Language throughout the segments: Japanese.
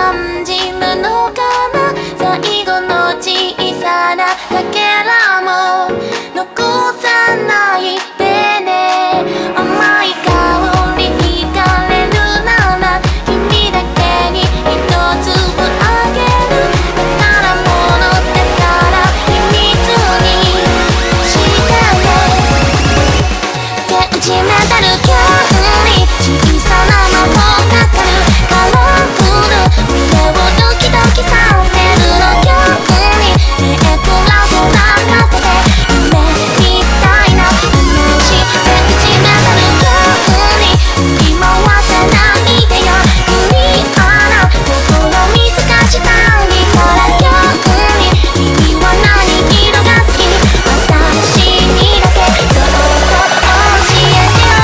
感じるのかな。最後の小さなかけらも残さないでね。甘い香り惹かれるなら君だけに一粒あげる。宝物だから秘密にしてね。センチメンタル距離小さな魔法がかるカラフル胸をドキドキさせるの距離目くらほらさせて夢みたいな話。センチメンタル距離振り回さないでよ君あら心見透かしたいから距離君は何色が好き私にだけそっと教えてよ。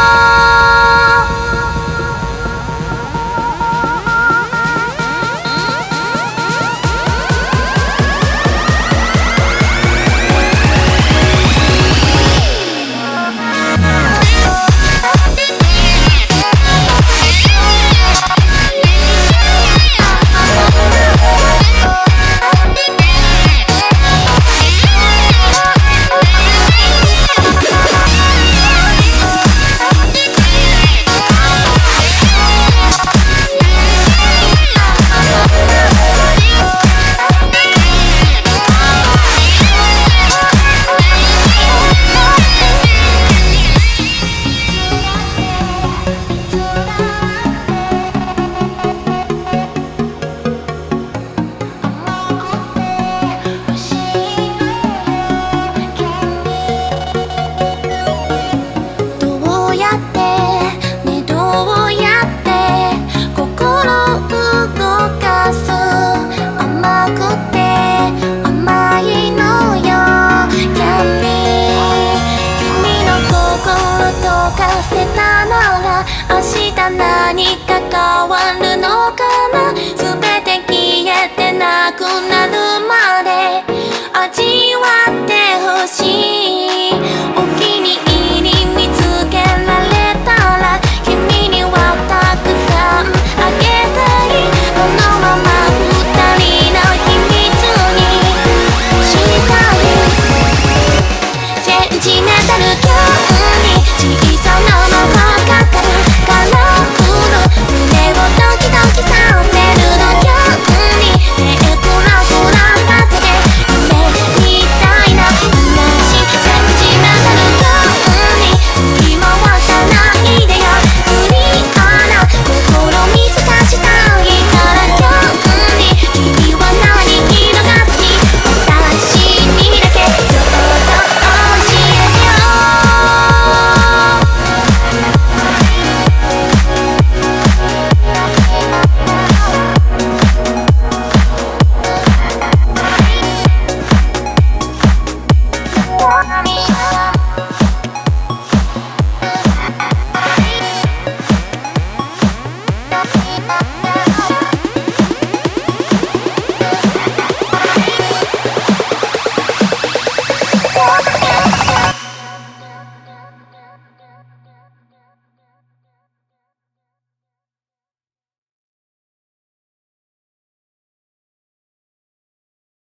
どうやってねどうやって心動かす。甘くて甘いのよキャンディー。君の心溶かせたなら明日何か変わるの